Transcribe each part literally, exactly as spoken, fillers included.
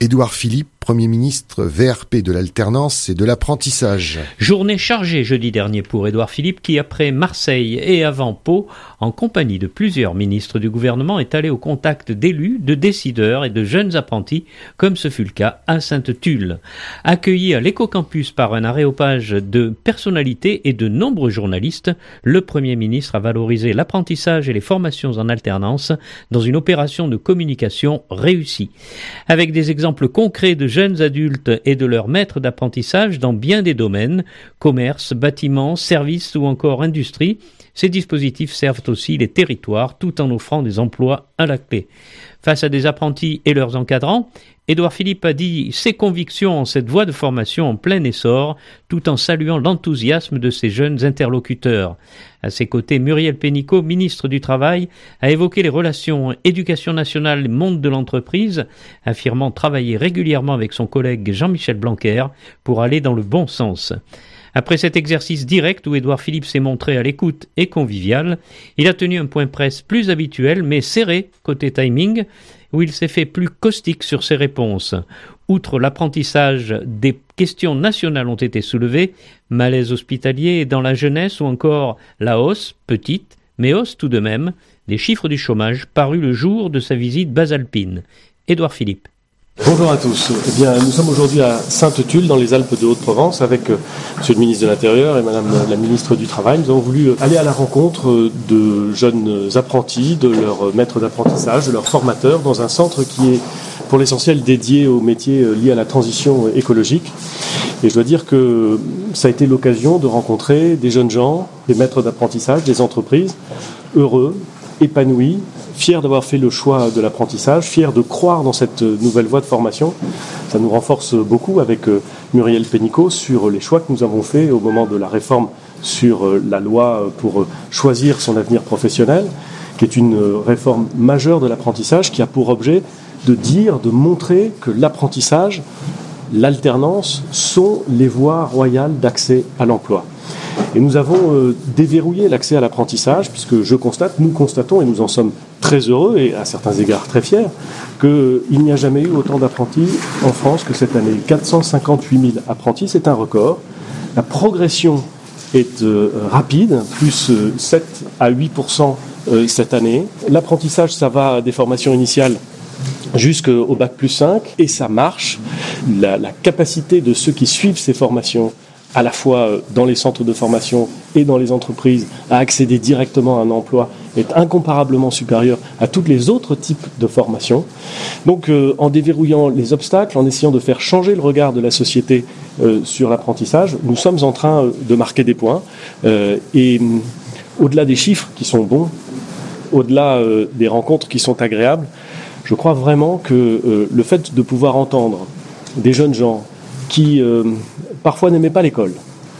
Édouard Philippe, Premier ministre V R P de l'alternance et de l'apprentissage. Journée chargée jeudi dernier pour Édouard Philippe qui, après Marseille et avant Pau, en compagnie de plusieurs ministres du gouvernement, est allé au contact d'élus, de décideurs et de jeunes apprentis, comme ce fut le cas à Sainte-Tulle. Accueilli à l'éco-campus par un aréopage de personnalités et de nombreux journalistes, le Premier ministre a valorisé l'apprentissage et les formations en alternance dans une opération de communication réussie. Avec des exemples concrets de jeunes adultes et de leurs maîtres d'apprentissage dans bien des domaines, commerce, bâtiments, services ou encore industrie, ces dispositifs servent aussi les territoires tout en offrant des emplois à la clé. Face à des apprentis et leurs encadrants, Édouard Philippe a dit ses convictions en cette voie de formation en plein essor, tout en saluant l'enthousiasme de ses jeunes interlocuteurs. À ses côtés, Muriel Pénicaud, ministre du Travail, a évoqué les relations éducation nationale et monde de l'entreprise, affirmant travailler régulièrement avec son collègue Jean-Michel Blanquer pour aller dans le bon sens. Après cet exercice direct où Édouard Philippe s'est montré à l'écoute et convivial, il a tenu un point presse plus habituel mais serré côté timing, où il s'est fait plus caustique sur ses réponses. Outre l'apprentissage, des questions nationales ont été soulevées, malaise hospitalier dans la jeunesse ou encore la hausse, petite, mais hausse tout de même, des chiffres du chômage parus le jour de sa visite basalpine. Édouard Philippe. Bonjour à tous. Eh bien, nous sommes aujourd'hui à Sainte-Tulle, dans les Alpes de Haute-Provence, avec euh, Monsieur le ministre de l'Intérieur et Madame la ministre du Travail. Nous avons voulu aller à la rencontre de jeunes apprentis, de leurs maîtres d'apprentissage, de leurs formateurs, dans un centre qui est pour l'essentiel dédié aux métiers liés à la transition écologique. Et je dois dire que ça a été l'occasion de rencontrer des jeunes gens, des maîtres d'apprentissage, des entreprises, heureux, épanouis, fiers d'avoir fait le choix de l'apprentissage, fiers de croire dans cette nouvelle voie de formation. Ça nous renforce beaucoup avec Muriel Pénicaud sur les choix que nous avons faits au moment de la réforme sur la loi pour choisir son avenir professionnel, qui est une réforme majeure de l'apprentissage qui a pour objet de dire, de montrer que l'apprentissage, l'alternance sont les voies royales d'accès à l'emploi. Et nous avons euh, déverrouillé l'accès à l'apprentissage, puisque je constate, nous constatons, et nous en sommes très heureux et à certains égards très fiers, qu'il n'y a jamais eu autant d'apprentis en France que cette année. quatre cent cinquante-huit mille apprentis, c'est un record. La progression est euh, rapide, plus euh, sept à huit pour cent euh, cette année. L'apprentissage, ça va des formations initiales jusqu'au bac plus cinq, et ça marche. La, la capacité de ceux qui suivent ces formations, à la fois dans les centres de formation et dans les entreprises, à accéder directement à un emploi, est incomparablement supérieure à tous les autres types de formations. Donc, euh, en déverrouillant les obstacles, en essayant de faire changer le regard de la société euh, sur l'apprentissage, nous sommes en train de marquer des points. Euh, et euh, au-delà des chiffres qui sont bons, au-delà euh, des rencontres qui sont agréables, je crois vraiment que euh, le fait de pouvoir entendre des jeunes gens qui euh, parfois n'aimaient pas l'école,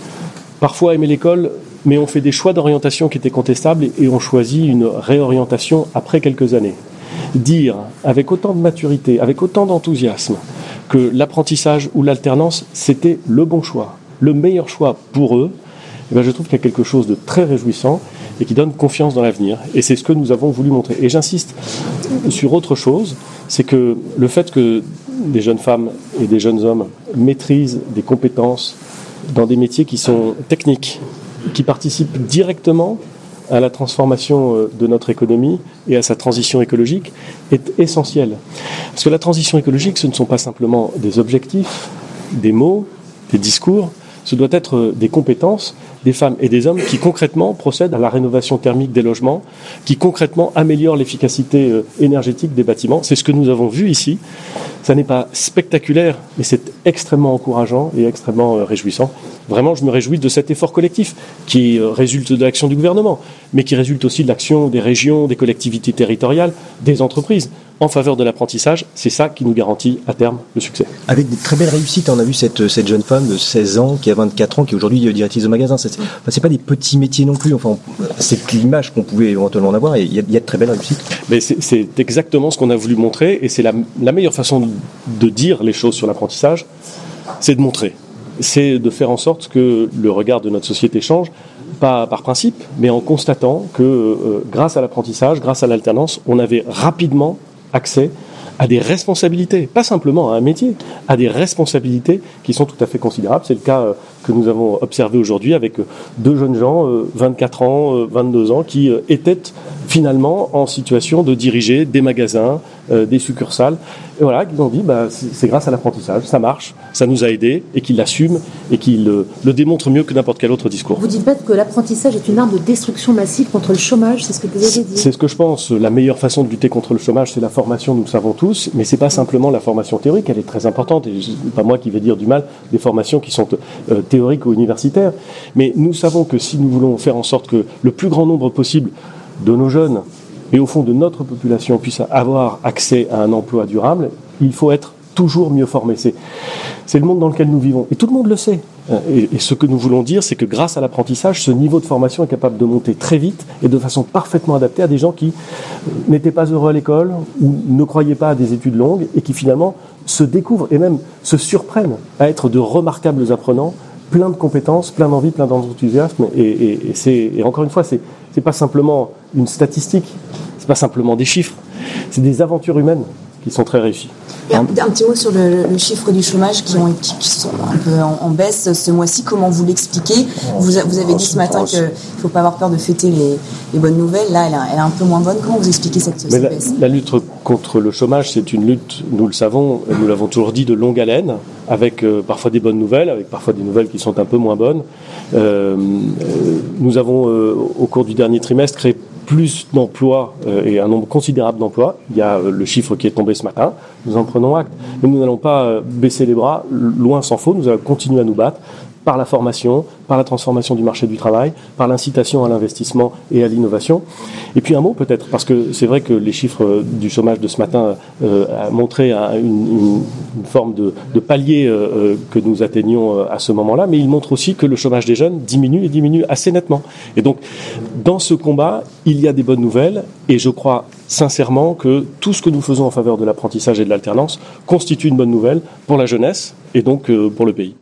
parfois aimaient l'école, mais ont fait des choix d'orientation qui étaient contestables et, et ont choisi une réorientation après quelques années. Dire avec autant de maturité, avec autant d'enthousiasme, que l'apprentissage ou l'alternance, c'était le bon choix, le meilleur choix pour eux, eh bien, je trouve qu'il y a quelque chose de très réjouissant et qui donne confiance dans l'avenir. Et c'est ce que nous avons voulu montrer. Et j'insiste sur autre chose, c'est que le fait que des jeunes femmes et des jeunes hommes maîtrisent des compétences dans des métiers qui sont techniques, qui participent directement à la transformation de notre économie et à sa transition écologique, est essentiel. Parce que la transition écologique, ce ne sont pas simplement des objectifs, des mots, des discours, ce doit être des compétences des femmes et des hommes qui concrètement procèdent à la rénovation thermique des logements, qui concrètement améliorent l'efficacité énergétique des bâtiments. C'est ce que nous avons vu ici. Ça n'est pas spectaculaire, mais c'est extrêmement encourageant et extrêmement réjouissant. Vraiment, je me réjouis de cet effort collectif qui résulte de l'action du gouvernement, mais qui résulte aussi de l'action des régions, des collectivités territoriales, des entreprises en faveur de l'apprentissage. C'est ça qui nous garantit à terme le succès. Avec des très belles réussites, on a vu cette, cette jeune femme de seize ans qui a vingt-quatre ans, qui est aujourd'hui directrice de magasin. C'est, enfin, c'est pas des petits métiers non plus. Enfin, c'est l'image qu'on pouvait éventuellement en avoir et il y, y a de très belles réussites. Mais c'est, c'est exactement ce qu'on a voulu montrer et c'est la, la meilleure façon de, de dire les choses sur l'apprentissage, c'est de montrer. C'est de faire en sorte que le regard de notre société change, pas par principe, mais en constatant que euh, grâce à l'apprentissage, grâce à l'alternance, on avait rapidement accès à des responsabilités, pas simplement à un métier, à des responsabilités qui sont tout à fait considérables. C'est le cas euh, que nous avons observé aujourd'hui avec euh, deux jeunes gens, euh, vingt-quatre ans, euh, vingt-deux ans, qui euh, étaient finalement en situation de diriger des magasins, euh, des succursales. Et voilà, ils ont dit, bah, c'est, c'est grâce à l'apprentissage, ça marche, ça nous a aidés, et qu'ils l'assument et qu'ils le, le démontrent mieux que n'importe quel autre discours. Vous dites pas que l'apprentissage est une arme de destruction massive contre le chômage, c'est ce que vous avez dit. C'est ce que je pense. La meilleure façon de lutter contre le chômage, c'est la formation, nous le savons tous, mais c'est pas simplement la formation théorique, elle est très importante, et c'est pas moi qui vais dire du mal des formations qui sont euh, théoriques ou universitaires, mais nous savons que si nous voulons faire en sorte que le plus grand nombre possible de nos jeunes et au fond de notre population puisse avoir accès à un emploi durable, il faut être toujours mieux formé. C'est, c'est le monde dans lequel nous vivons. Et tout le monde le sait. Et, et ce que nous voulons dire, c'est que grâce à l'apprentissage, ce niveau de formation est capable de monter très vite et de façon parfaitement adaptée à des gens qui n'étaient pas heureux à l'école ou ne croyaient pas à des études longues et qui finalement se découvrent et même se surprennent à être de remarquables apprenants, plein de compétences, plein d'envie, plein d'enthousiasme. Et, et, et, c'est, et encore une fois, c'est, c'est pas simplement une statistique, c'est pas simplement des chiffres, c'est des aventures humaines qui sont très réussies. Un, un petit mot sur le, le chiffre du chômage qui, ont, qui, qui sont un peu en, en baisse ce mois-ci. Comment vous l'expliquez ? Vous, vous avez dit ce matin qu'il ne faut pas avoir peur de fêter les, les bonnes nouvelles. Là, elle, a, elle est un peu moins bonne. Comment vous expliquez cette, cette la, baisse ? La lutte contre le chômage, c'est une lutte, nous le savons, nous l'avons toujours dit, de longue haleine, avec euh, parfois des bonnes nouvelles, avec parfois des nouvelles qui sont un peu moins bonnes. Euh, euh, nous avons, euh, au cours du dernier trimestre, créé plus d'emplois euh, et un nombre considérable d'emplois. Il y a euh, le chiffre qui est tombé ce matin, nous en prenons acte. Mais nous n'allons pas euh, baisser les bras, loin s'en faut, nous allons continuer à nous battre par la formation, par la transformation du marché du travail, par l'incitation à l'investissement et à l'innovation. Et puis un mot peut-être, parce que c'est vrai que les chiffres du chômage de ce matin euh, a montré un, une, une, une forme de, de palier euh, que nous atteignions à ce moment-là, mais il montre aussi que le chômage des jeunes diminue et diminue assez nettement. Et donc, dans ce combat, il y a des bonnes nouvelles, et je crois sincèrement que tout ce que nous faisons en faveur de l'apprentissage et de l'alternance constitue une bonne nouvelle pour la jeunesse et donc euh, pour le pays.